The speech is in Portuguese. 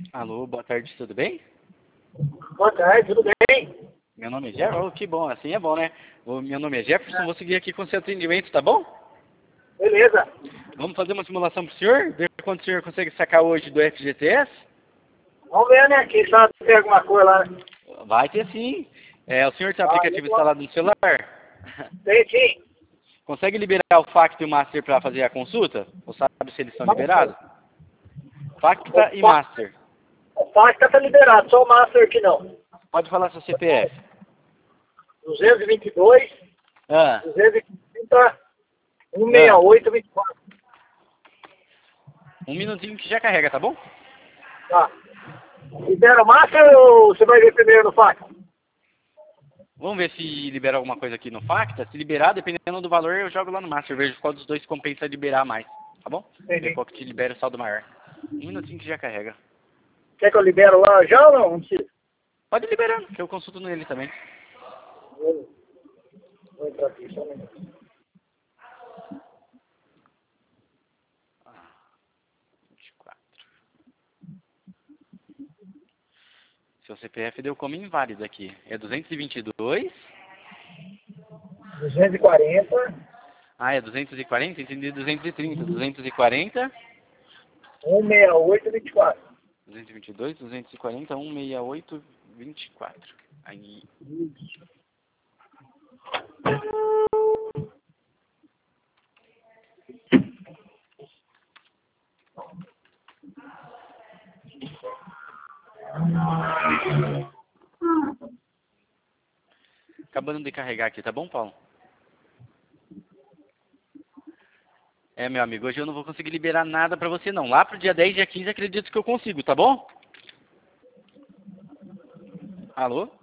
Alô, boa tarde, tudo bem? Boa tarde, tudo bem? Meu nome é Jefferson. Oh, que bom, assim é bom, né? Meu nome é Jefferson, vou seguir aqui com o seu atendimento, tá bom? Beleza. Vamos fazer uma simulação pro senhor? Ver quanto o senhor consegue sacar hoje do FGTS? Vamos ver, né? Quem sabe tem alguma coisa lá. Vai ter sim. O senhor tem o Ah, aplicativo instalado no celular? tem sim. Consegue liberar o FACTA e o Master para fazer a consulta? Ou sabe se eles estão liberados? FACTA e Master. O Pacta tá liberado, só o Master que não. Pode falar seu CPF. 222, Ah, 230, 168, 24. um minutinho que já carrega, tá bom? Tá. Libera o Master ou você vai ver primeiro no Pacta? Vamos ver se libera alguma coisa aqui no FACTA. Se liberar, dependendo do valor, eu jogo lá no Master. Vejo qual dos dois compensa liberar mais. Tá bom? Ver Entendi. qual que te libera o saldo maior. Um minutinho que já carrega. Quer que eu libero lá já ou não? Não precisa. Pode liberar, que eu consulto nele também. Vou entrar aqui, só um minuto. Ah, 24. Seu CPF deu como inválido aqui. É 222. 240, Ah, é 240? Entendi 230. 240. 168, 24. 222, 240, 168, 24. Aí. Acabando de carregar aqui, tá bom, Paulo? Meu amigo, hoje eu não vou conseguir liberar nada pra você não. Lá pro dia 10, dia 15, acredito que eu consigo, tá bom? Alô?